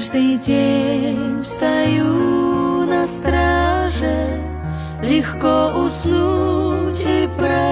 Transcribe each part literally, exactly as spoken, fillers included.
каждый день стою на страже, легко уснуть и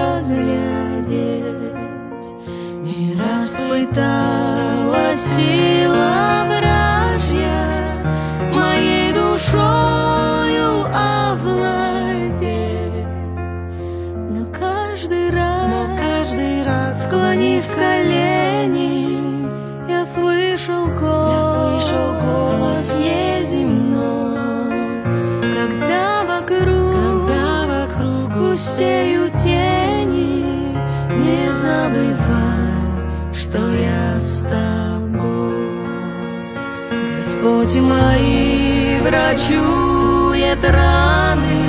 проглядеть. Не раз пыталась сила вражья моей душою овладеть, но каждый раз, но каждый раз, склонив колени, я слышал голос, я слышал голос неземной, когда вокруг, когда вокруг густеют тени, не забывай, что я с тобой. Господь мои врачует раны,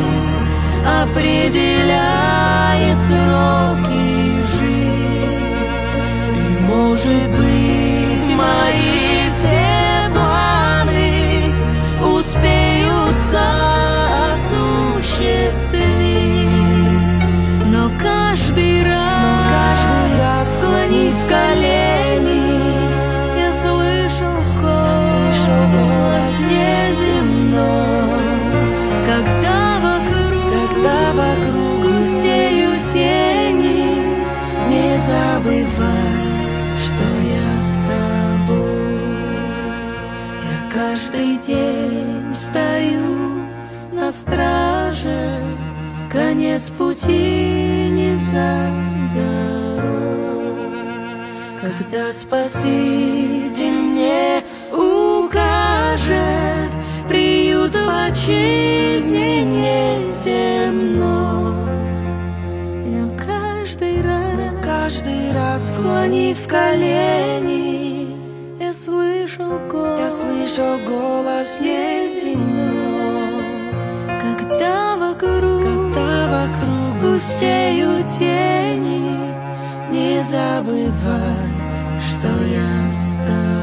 определяет сроки жить, и, может быть, мои все планы успеются осуществить. Но каждый раз, но каждый раз, склонив колени, я слышал голос, я слышал голос неземной, когда вокруг, когда вокруг густеют тени, не забывай, что я с тобой. Я каждый день стою на страже, конец пути не за горой. Когда Спаситель мне укажет приют в отчизне неземной, но каждый раз, но каждый раз, склонив колени, я слышал голос, я слышал голос неземной, когда вокруг, когда вокруг густеют тени, не забывай, что я с тобой.